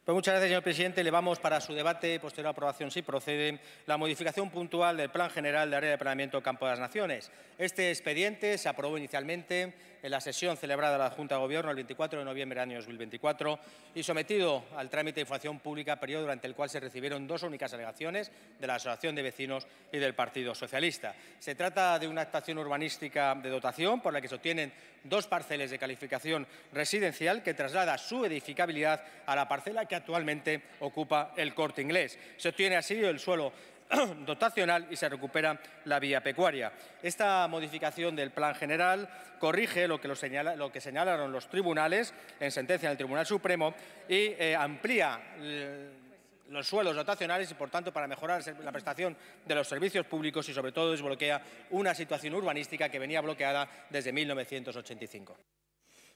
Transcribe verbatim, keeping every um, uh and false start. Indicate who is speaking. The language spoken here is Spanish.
Speaker 1: Pues muchas gracias, señor presidente. Elevamos para su debate y posterior aprobación, si procede, la modificación puntual del Plan General de Área de Planeamiento Campo de las Naciones. Este expediente se aprobó inicialmente en la sesión celebrada en la Junta de Gobierno el veinticuatro de noviembre del año dos mil veinticuatro y sometido al trámite de información pública, periodo durante el cual se recibieron dos únicas alegaciones de la Asociación de Vecinos y del Partido Socialista. Se trata de una actuación urbanística de dotación por la que se obtienen dos parcelas de calificación residencial que traslada su edificabilidad a la parcela que actualmente ocupa el Corte Inglés. Se obtiene así el suelo dotacional y se recupera la vía pecuaria. Esta modificación del Plan General corrige lo que, lo señala, lo que señalaron los tribunales en sentencia del Tribunal Supremo y eh, amplía eh, los suelos dotacionales y, por tanto, para mejorar la prestación de los servicios públicos y, sobre todo, desbloquea una situación urbanística que venía bloqueada desde mil novecientos ochenta y cinco.